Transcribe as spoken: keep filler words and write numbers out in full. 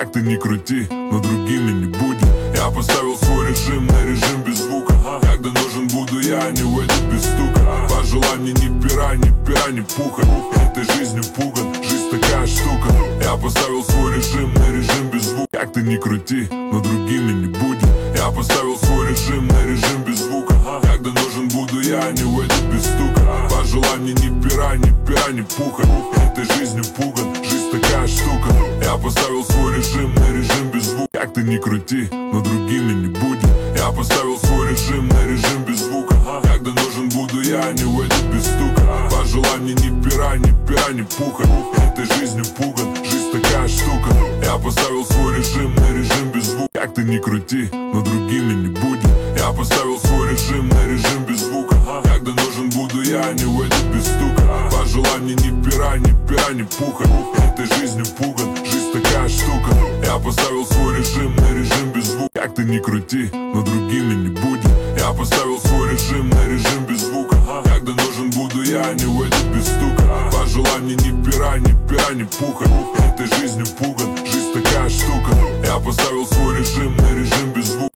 Как ты ни крути, но другими не будем. Я поставил свой режим на режим без звука. Когда нужен буду я, не уйду без стука. По желанию ни пера, ни пера, ни пуха. Этой жизнью пуган, жизнь такая штука. Я поставил свой режим на режим без звука. Как ты ни крути, но другими не будем. Я поставил свой режим на режим без звука. Когда нужен буду я, не уйду без стука. По желанию ни пера, ни пера, ни пуха. Этой жизнью пуган, жизнь такая штука. Я поставил свой режим на режим без звука. Как ты ни крути, но другими не будем. Я поставил свой режим на режим без звука. Когда нужен буду я, не уйду без стука. По желанию ни пера, ни пера, ни пуха. Этой жизнью пуган, жизнь такая штука. Я поставил свой режим на режим без звука. Как ты ни крути, но другими не будем. Я поставил свой режим на режим без звука. Когда нужен буду я, не уйду без стука. По желанию ни пера, ни пера, ни пуха. Этой жизнью пуган, жизнь такая штука. Я поставил свой режим на режим без звука. Как ты ни крути, но другими не будем. Я поставил свой режим на режим без звука. Когда нужен буду я, не уйду без стука. По желанию ни пера, ни пера, ни пуха. Этой жизнью пуган, жизнь такая штука. Я поставил свой режим на режим без звука.